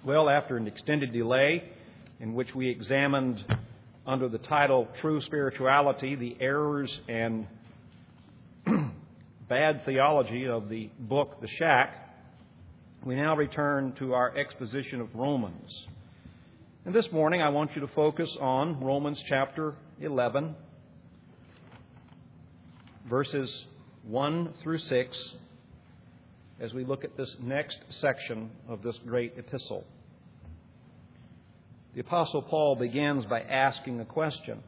Well, after an extended delay in which we examined under the title True Spirituality, the errors and bad theology of the book The Shack, we now return to our exposition of Romans. And this morning I want you to focus on Romans chapter 11, verses 1 through 6, as we look at this next section of this great epistle. The Apostle Paul begins by asking a question.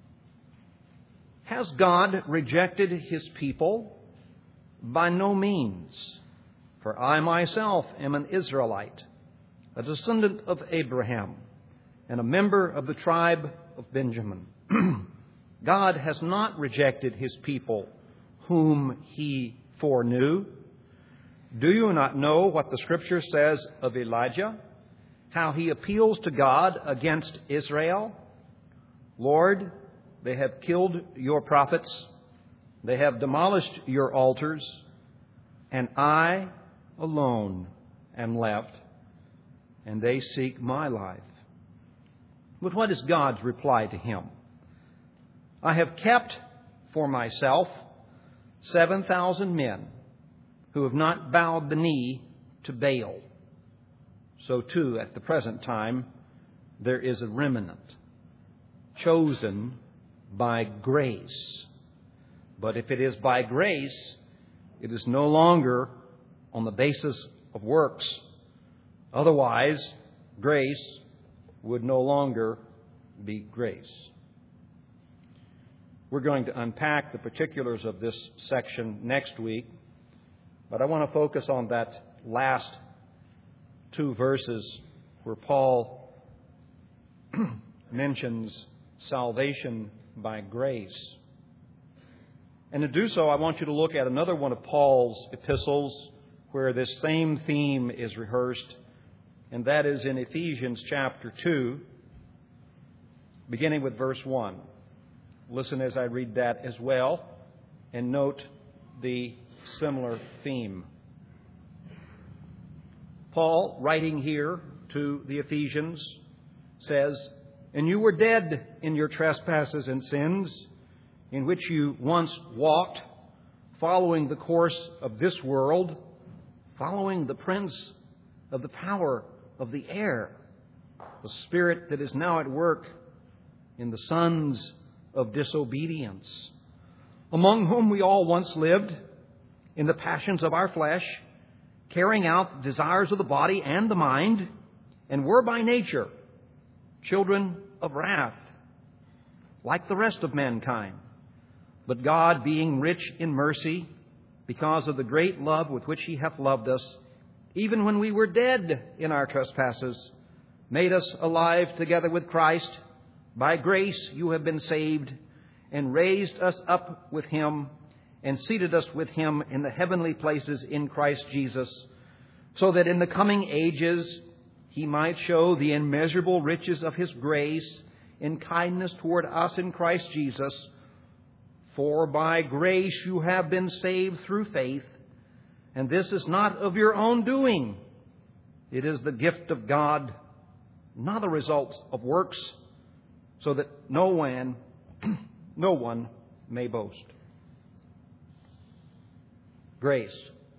Has God rejected His people? By no means. For I myself am an Israelite, a descendant of Abraham, and a member of the tribe of Benjamin. God has not rejected His people whom He foreknew. Do you not know what the Scripture says of Elijah? How he appeals to God against Israel? Lord, they have killed your prophets. They have demolished your altars. And I alone am left, and they seek my life. But what is God's reply to him? I have kept for myself 7,000 men who have not bowed the knee to Baal. So too, at the present time, there is a remnant chosen by grace. But if it is by grace, it is no longer on the basis of works. Otherwise, grace would no longer be grace. We're going to unpack the particulars of this section next week, but I want to focus on that last two verses where Paul mentions salvation by grace. And to do so, I want you to look at another one of Paul's epistles where this same theme is rehearsed, and that is in Ephesians chapter 2, beginning with verse 1. Listen as I read that as well, and note the similar theme. Paul, writing here to the Ephesians, says, And you were dead in your trespasses and sins, in which you once walked, following the course of this world, following the prince of the power of the air, the spirit that is now at work in the sons of disobedience, among whom we all once lived in the passions of our flesh, carrying out the desires of the body and the mind, and were by nature children of wrath, like the rest of mankind. But God, being rich in mercy, because of the great love with which He hath loved us, even when we were dead in our trespasses, made us alive together with Christ. By grace you have been saved, and raised us up with Him, and seated us with Him in the heavenly places in Christ Jesus, so that in the coming ages He might show the immeasurable riches of His grace in kindness toward us in Christ Jesus. For by grace you have been saved through faith, and this is not of your own doing. It is the gift of God, not a result of works, so that no one may boast. Grace.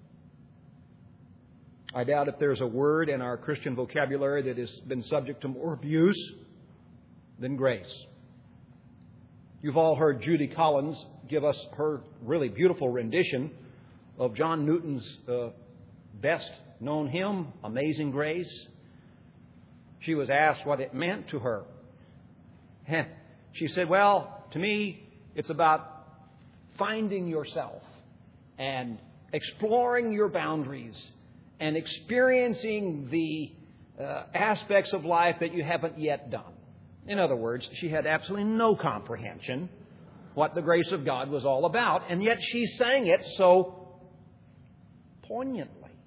I doubt if there's a word in our Christian vocabulary that has been subject to more abuse than grace. You've all heard Judy Collins give us her really beautiful rendition of John Newton's best-known hymn, Amazing Grace. She was asked what it meant to her. She said, well, to me, it's about finding yourself and exploring your boundaries and experiencing the aspects of life that you haven't yet done. In other words, she had absolutely no comprehension what the grace of God was all about, and yet she sang it so poignantly.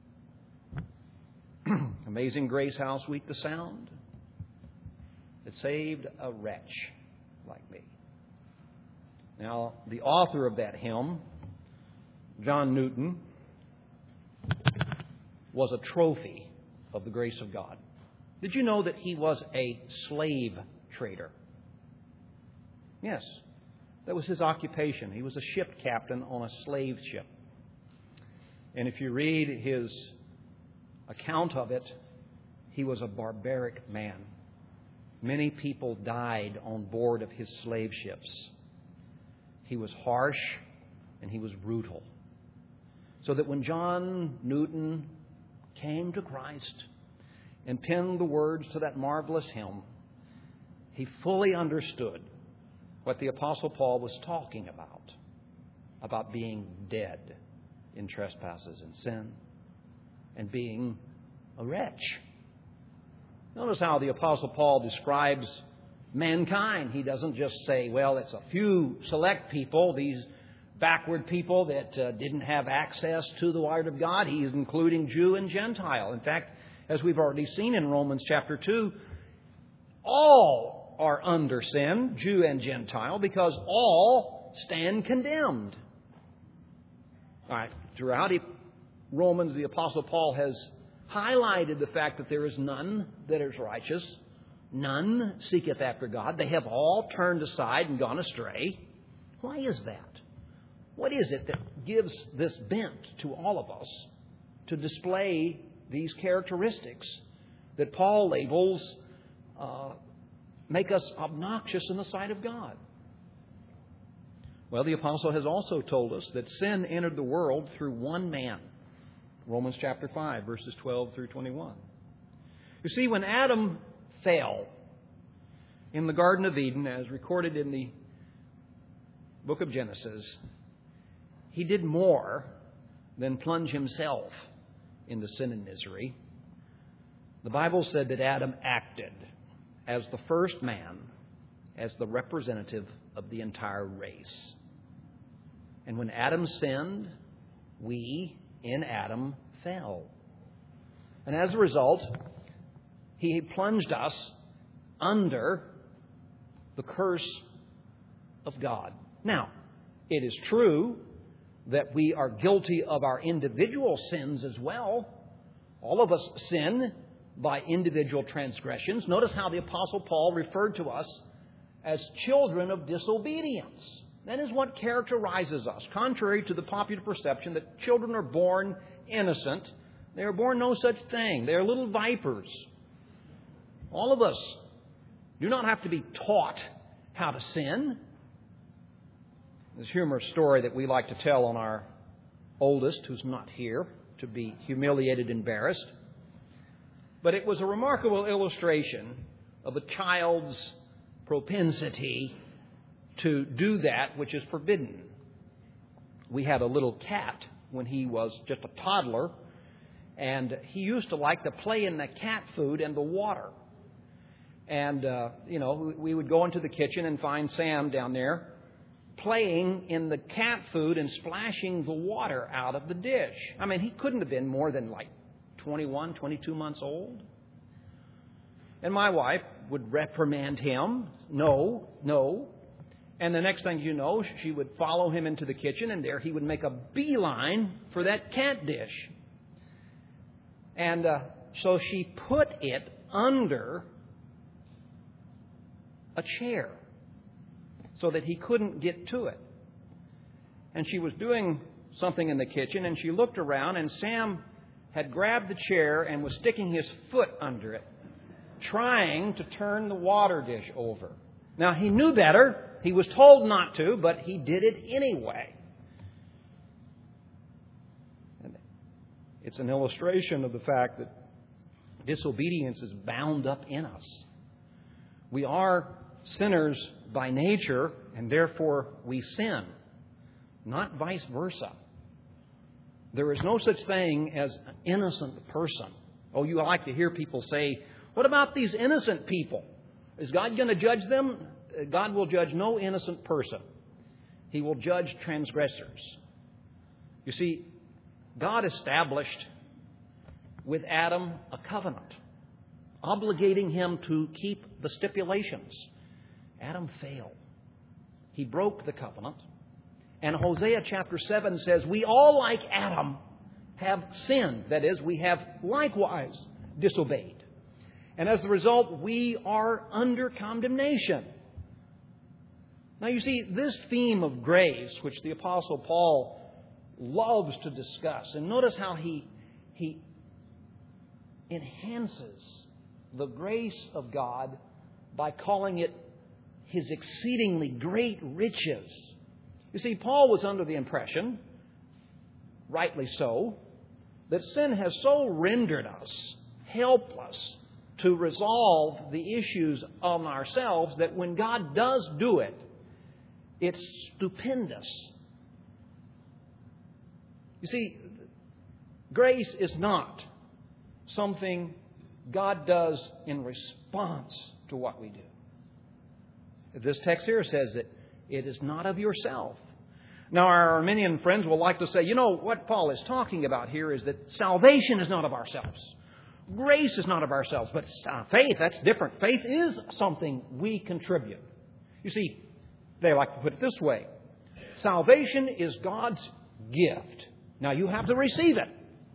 Amazing grace, how sweet the sound that saved a wretch like me. Now, the author of that hymn, John Newton, was a trophy of the grace of God. Did you know that he was a slave trader? Yes, that was his occupation. He was a ship captain on a slave ship. And if you read his account of it, he was a barbaric man. Many people died on board of his slave ships. He was harsh and he was brutal. So that when John Newton came to Christ and penned the words to that marvelous hymn, he fully understood what the Apostle Paul was talking about being dead in trespasses and sin and being a wretch. Notice how the Apostle Paul describes mankind. He doesn't just say, well, it's a few select people, these backward people that didn't have access to the Word of God. He is including Jew and Gentile. In fact, as we've already seen in Romans chapter 2, all are under sin, Jew and Gentile, because all stand condemned. All right, throughout Romans, the Apostle Paul has highlighted the fact that there is none that is righteous, none seeketh after God. They have all turned aside and gone astray. Why is that? What is it that gives this bent to all of us to display these characteristics that Paul labels make us obnoxious in the sight of God? Well, the apostle has also told us that sin entered the world through one man. Romans chapter 5, verses 12 through 21. You see, when Adam fell in the Garden of Eden, as recorded in the book of Genesis, he did more than plunge himself into sin and misery. The Bible said that Adam acted as the first man, as the representative of the entire race. And when Adam sinned, we in Adam fell. And as a result, he plunged us under the curse of God. Now, it is true that we are guilty of our individual sins as well. All of us sin by individual transgressions. Notice how the Apostle Paul referred to us as children of disobedience. That is what characterizes us, contrary to the popular perception that children are born innocent. They are born no such thing. They are little vipers. All of us do not have to be taught how to sin. There's a humorous story that we like to tell on our oldest, who's not here, to be humiliated, embarrassed. But it was a remarkable illustration of a child's propensity to do that which is forbidden. We had a little cat when he was just a toddler, and he used to like to play in the cat food and the water. And, we would go into the kitchen and find Sam down there playing in the cat food and splashing the water out of the dish. I mean, he couldn't have been more than like 21, 22 months old. And my wife would reprimand him. No. And the next thing you know, she would follow him into the kitchen, and there he would make a beeline for that cat dish. And so she put it under a chair so that he couldn't get to it. And she was doing something in the kitchen, and she looked around, and Sam had grabbed the chair and was sticking his foot under it, trying to turn the water dish over. Now, he knew better. He was told not to, but he did it anyway. And it's an illustration of the fact that disobedience is bound up in us. We are sinners by nature, and therefore we sin, not vice versa. There is no such thing as an innocent person. Oh, you like to hear people say, what about these innocent people? Is God going to judge them? God will judge no innocent person. He will judge transgressors. You see, God established with Adam a covenant, obligating him to keep the stipulations. Adam failed. He broke the covenant. And Hosea chapter 7 says, we all like Adam have sinned. That is, we have likewise disobeyed. And as a result, we are under condemnation. Now you see, this theme of grace, which the Apostle Paul loves to discuss, and notice how he enhances the grace of God by calling it His exceedingly great riches. You see, Paul was under the impression, rightly so, that sin has so rendered us helpless to resolve the issues on ourselves that when God does do it, it's stupendous. You see, grace is not something God does in response to what we do. This text here says that it is not of yourself. Now, our Arminian friends will like to say, what Paul is talking about here is that salvation is not of ourselves. Grace is not of ourselves. But faith, that's different. Faith is something we contribute. You see, they like to put it this way. Salvation is God's gift. Now, you have to receive it.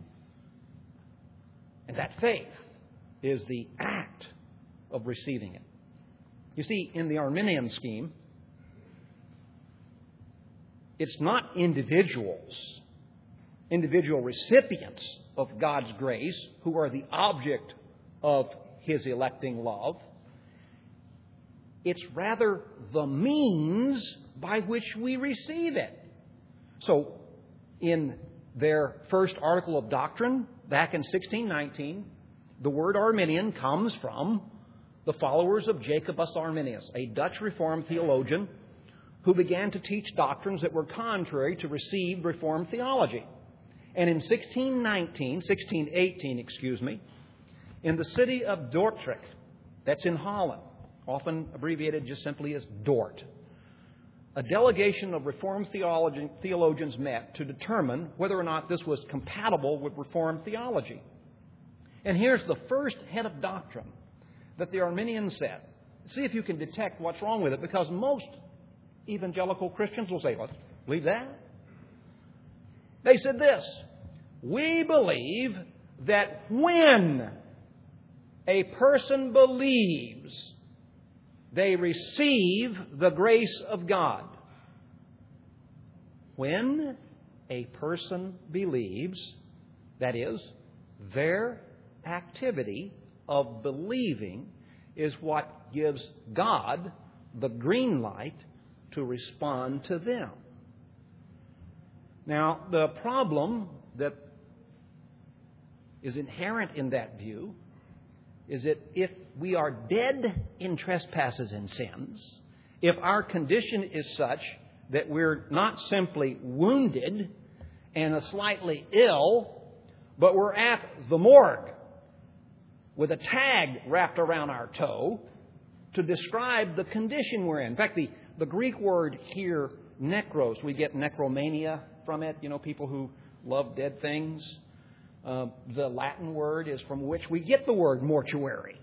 And that faith is the act of receiving it. You see, in the Arminian scheme, it's not individual recipients of God's grace who are the object of His electing love. It's rather the means by which we receive it. So, in their first article of doctrine, back in 1619, the word Arminian comes from the followers of Jacobus Arminius, a Dutch Reformed theologian who began to teach doctrines that were contrary to received Reformed theology. And in 1618, in the city of Dordrecht, that's in Holland, often abbreviated just simply as Dort, a delegation of Reformed theologians met to determine whether or not this was compatible with Reformed theology. And here's the first head of doctrine that the Arminians said. See if you can detect what's wrong with it, because most evangelical Christians will say, well, believe that? They said this: we believe that when a person believes, they receive the grace of God. When a person believes, that is, their activity of believing is what gives God the green light to respond to them. Now, the problem that is inherent in that view is that if we are dead in trespasses and sins, if our condition is such that we're not simply wounded and slightly ill, but we're at the morgue with a tag wrapped around our toe to describe the condition we're in. In fact, the Greek word here, necros, we get necromania from it, people who love dead things. The Latin word is from which we get the word mortuary.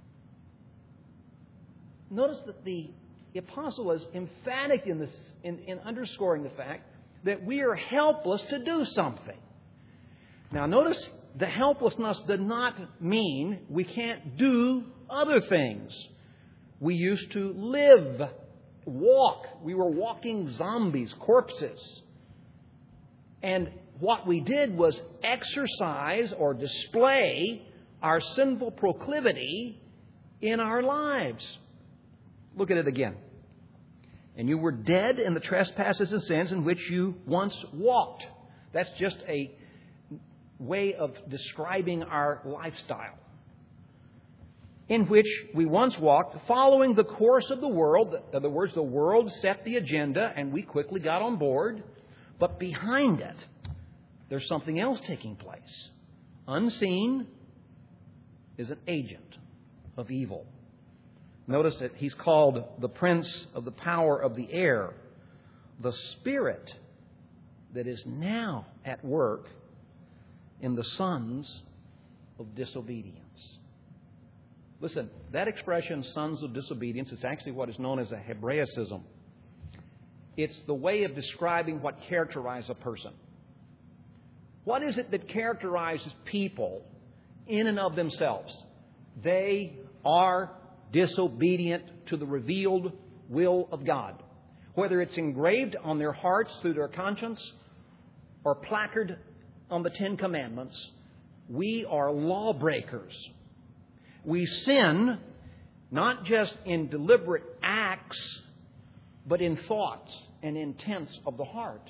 Notice that the apostle is emphatic in this, in underscoring the fact that we are helpless to do something. Now, notice the helplessness does not mean we can't do other things. We used to live, walk. We were walking zombies, corpses. And what we did was exercise or display our sinful proclivity in our lives. Look at it again. And you were dead in the trespasses and sins in which you once walked. That's just a way of describing our lifestyle. In which we once walked, following the course of the world. In other words, the world set the agenda and we quickly got on board. But behind it, there's something else taking place. Unseen is an agent of evil. Notice that he's called the prince of the power of the air, the spirit that is now at work in the sons of disobedience. Listen, that expression, sons of disobedience, is actually what is known as a Hebraicism. It's the way of describing what characterizes a person. What is it that characterizes people in and of themselves. They are disobedient to the revealed will of God. Whether it's engraved on their hearts through their conscience or placarded on the Ten Commandments, we are lawbreakers. We sin not just in deliberate acts, but in thoughts and intents of the heart.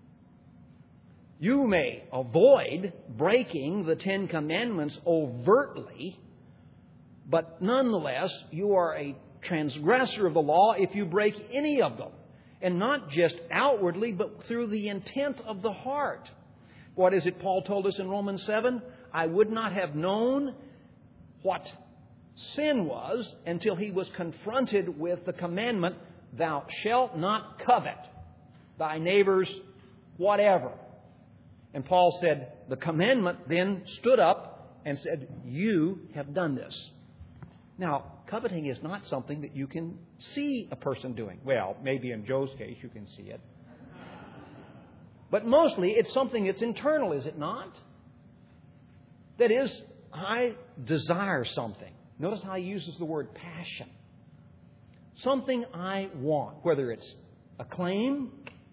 You may avoid breaking the Ten Commandments overtly, but nonetheless, you are a transgressor of the law if you break any of them. And not just outwardly, but through the intent of the heart. What is it Paul told us in Romans 7? I would not have known what sin was until he was confronted with the commandment, thou shalt not covet thy neighbor's whatever. And Paul said, the commandment then stood up and said, you have done this. Now, coveting is not something that you can see a person doing. Well, maybe in Joe's case you can see it. But mostly it's something that's internal, is it not? That is, I desire something. Notice how he uses the word passion. Something I want, whether it's acclaim,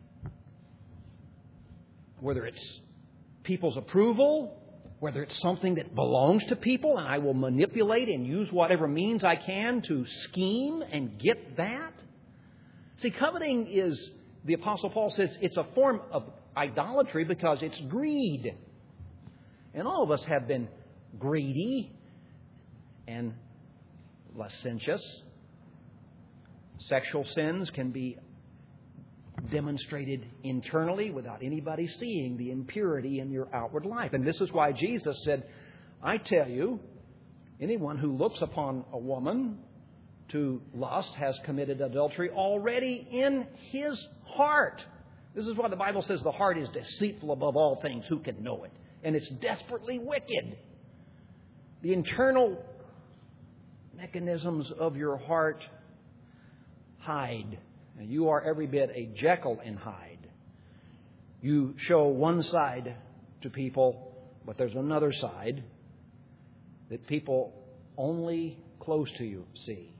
whether it's people's approval, whether it's something that belongs to people, and I will manipulate and use whatever means I can to scheme and get that. See, coveting is, the Apostle Paul says, it's a form of idolatry because it's greed. And all of us have been greedy and licentious. Sexual sins can be demonstrated internally without anybody seeing the impurity in your outward life. And this is why Jesus said, I tell you, anyone who looks upon a woman to lust has committed adultery already in his heart. This is why the Bible says the heart is deceitful above all things. Who can know it? And it's desperately wicked. The internal mechanisms of your heart hide. And you are every bit a Jekyll and Hyde. You show one side to people, but there's another side that people only close to you see.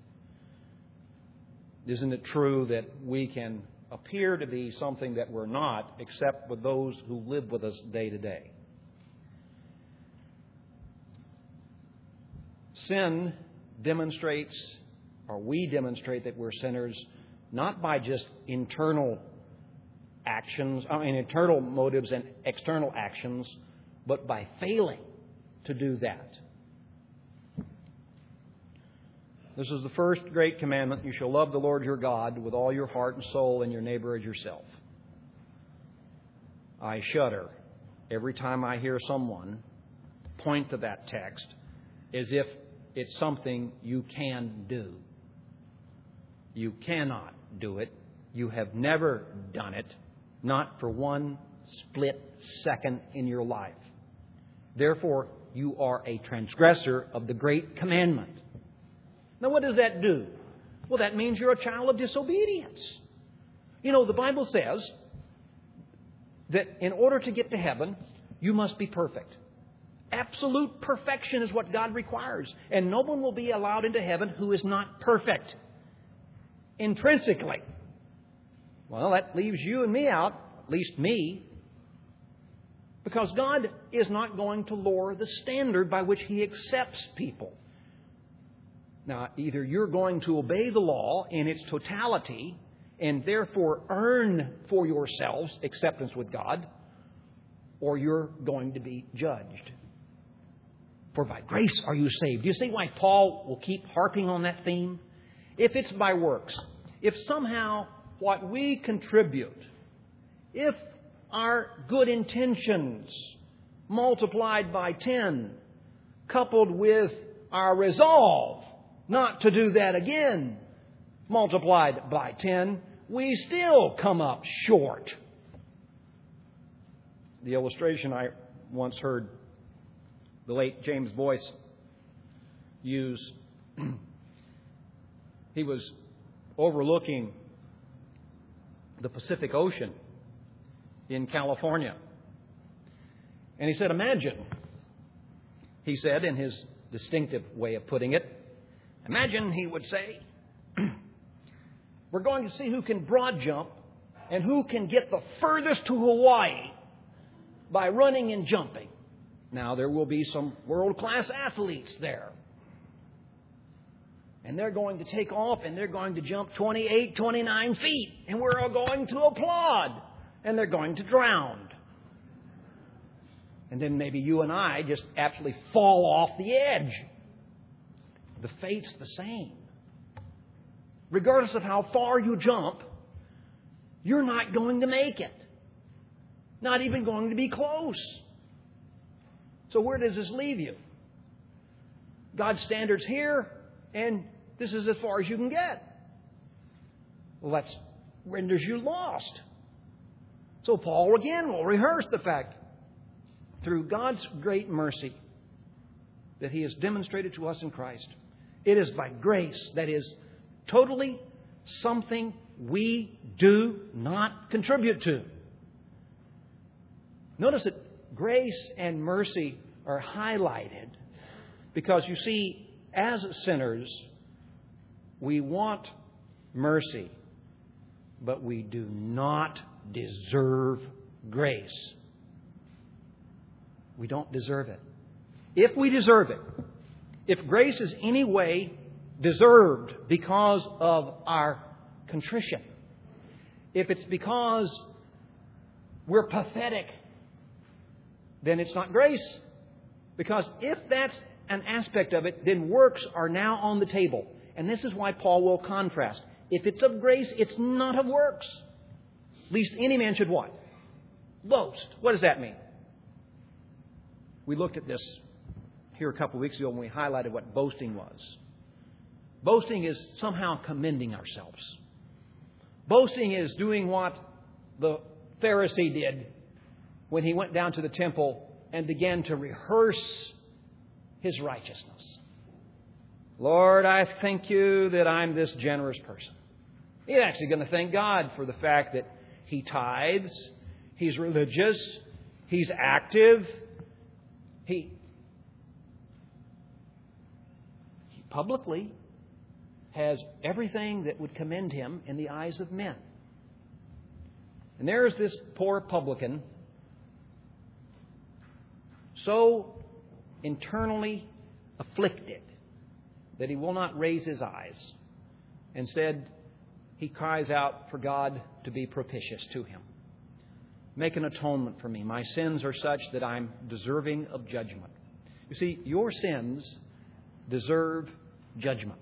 Isn't it true that we can appear to be something that we're not, except with those who live with us day to day? Sin demonstrates, or we demonstrate that we're sinners, not by just internal actions, internal motives and external actions, but by failing to do that. This is the first great commandment. You shall love the Lord your God with all your heart and soul, and your neighbor as yourself. I shudder every time I hear someone point to that text as if it's something you can do. You cannot do it. You have never done it, not for one split second in your life. Therefore, you are a transgressor of the great commandment. Now, what does that do? Well, that means you're a child of disobedience. You know, the Bible says that in order to get to heaven, you must be perfect. Absolute perfection is what God requires. And no one will be allowed into heaven who is not perfect intrinsically. Well, that leaves you and me out, at least me, because God is not going to lower the standard by which He accepts people. Now, either you're going to obey the law in its totality and therefore earn for yourselves acceptance with God, or you're going to be judged. For by grace are you saved. Do you see why Paul will keep harping on that theme? If it's by works, if somehow what we contribute, if our good intentions multiplied by 10, coupled with our resolve not to do that again, multiplied by 10, we still come up short. The illustration I once heard the late James Boyce use, he was overlooking the Pacific Ocean in California. And he said, imagine he said in his distinctive way of putting it. Imagine, he would say, we're going to see who can broad jump and who can get the furthest to Hawaii by running and jumping. Now, there will be some world-class athletes there. And they're going to take off and they're going to jump 28, 29 feet. And we're all going to applaud. And they're going to drown. And then maybe you and I just absolutely fall off the edge. The fate's the same. Regardless of how far you jump, you're not going to make it. Not even going to be close. So where does this leave you? God's standard's here, and this is as far as you can get. Well, that renders you lost. So Paul again will rehearse the fact, through God's great mercy that He has demonstrated to us in Christ, it is by grace, that is totally something we do not contribute to. Notice that grace and mercy are highlighted because, you see, as sinners, we want mercy, but we do not deserve grace. We don't deserve it. If we deserve it, if grace is any way deserved because of our contrition, if it's because we're pathetic, then it's not grace. Because if that's an aspect of it, then works are now on the table. And this is why Paul will contrast. If it's of grace, it's not of works. Least any man should what? Boast. What does that mean? We looked at this here a couple of weeks ago when we highlighted what boasting was. Boasting is somehow commending ourselves. Boasting is doing what the Pharisee did when he went down to the temple and began to rehearse his righteousness. Lord, I thank you that I'm this generous person. He's actually going to thank God for the fact that he tithes, he's religious, he's active, he publicly has everything that would commend him in the eyes of men. And there's this poor publican, so internally afflicted that he will not raise his eyes. Instead, he cries out for God to be propitious to him. Make an atonement for me. My sins are such that I'm deserving of judgment. You see, your sins deserve judgment.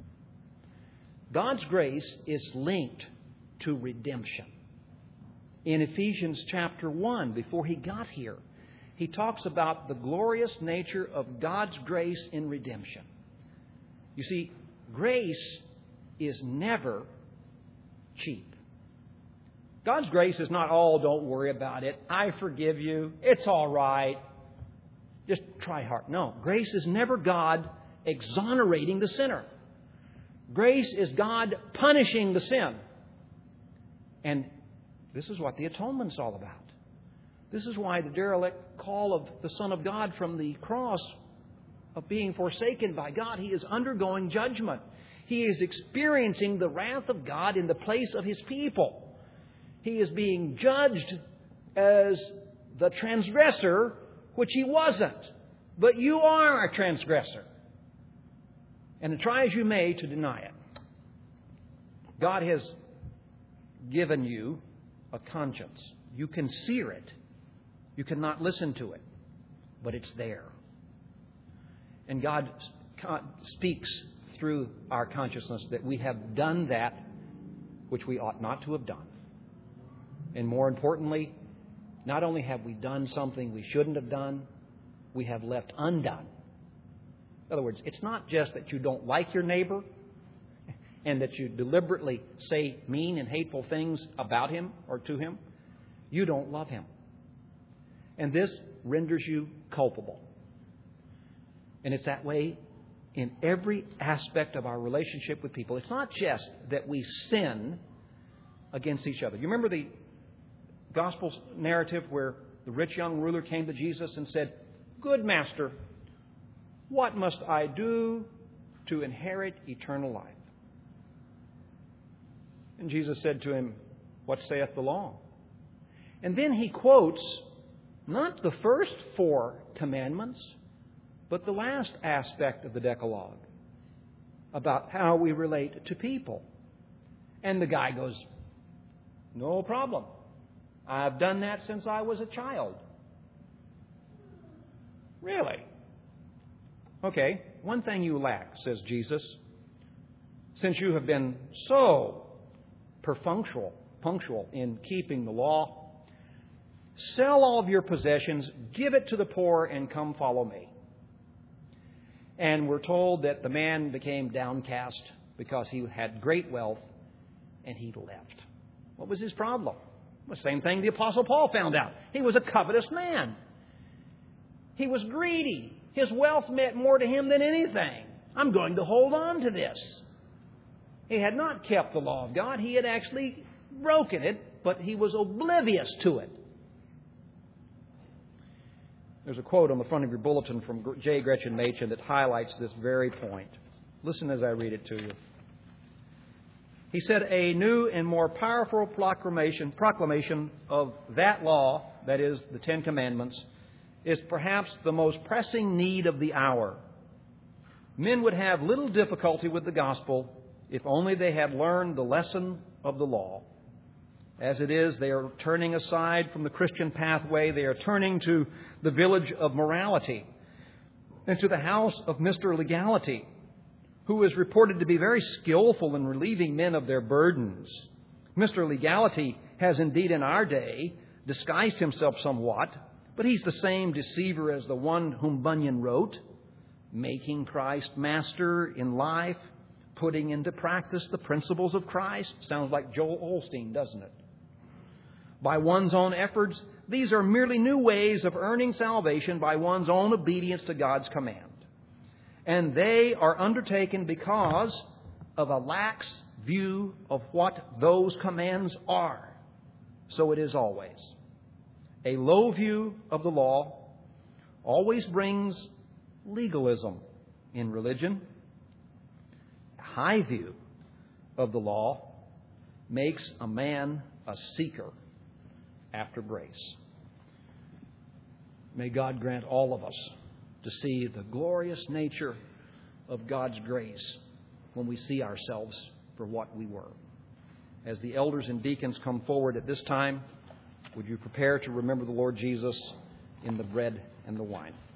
God's grace is linked to redemption. In Ephesians chapter 1, before he got here, he talks about the glorious nature of God's grace in redemption. You see, grace is never cheap. God's grace is not, oh, don't worry about it. I forgive you. It's all right. Just try hard. No, grace is never God exonerating the sinner. Grace is God punishing the sin. And this is what the atonement's all about. This is why the derelict call of the Son of God from the cross of being forsaken by God, he is undergoing judgment. He is experiencing the wrath of God in the place of his people. He is being judged as the transgressor, which he wasn't. But you are a transgressor. And try as you may to deny it. God has given you a conscience. You can sear it. You cannot listen to it. But it's there. And God speaks through our consciousness that we have done that which we ought not to have done. And more importantly, not only have we done something we shouldn't have done, we have left undone. In other words, it's not just that you don't like your neighbor and that you deliberately say mean and hateful things about him or to him. You don't love him. And this renders you culpable. And it's that way in every aspect of our relationship with people. It's not just that we sin against each other. You remember the gospel narrative where the rich young ruler came to Jesus and said, "Good master, what must I do to inherit eternal life? And Jesus said to him, what saith the law? And then he quotes not the first 4 commandments, but the last aspect of the Decalogue about how we relate to people. And the guy goes, no problem. I've done that since I was a child. Really? Okay, one thing you lack, says Jesus, since you have been so punctual in keeping the law, sell all of your possessions, give it to the poor, and come follow me. And we're told that the man became downcast because he had great wealth, and he left. What was his problem? The same thing the Apostle Paul found out. He was a covetous man. He was greedy. His wealth meant more to him than anything. I'm going to hold on to this. He had not kept the law of God. He had actually broken it, but he was oblivious to it. There's a quote on the front of your bulletin from J. Gretchen Machen that highlights this very point. Listen as I read it to you. He said, a new and more powerful proclamation of that law, that is, the 10 Commandments, is perhaps the most pressing need of the hour. Men would have little difficulty with the gospel if only they had learned the lesson of the law. As it is, they are turning aside from the Christian pathway. They are turning to the village of morality and to the house of Mr. Legality, who is reported to be very skillful in relieving men of their burdens. Mr. Legality has indeed in our day disguised himself somewhat, but he's the same deceiver as the one whom Bunyan wrote, making Christ master in life, putting into practice the principles of Christ. Sounds like Joel Osteen, doesn't it? By one's own efforts, these are merely new ways of earning salvation by one's own obedience to God's command. And they are undertaken because of a lax view of what those commands are. So it is always. A low view of the law always brings legalism in religion. A high view of the law makes a man a seeker after grace. May God grant all of us to see the glorious nature of God's grace when we see ourselves for what we were. As the elders and deacons come forward at this time, would you prepare to remember the Lord Jesus in the bread and the wine?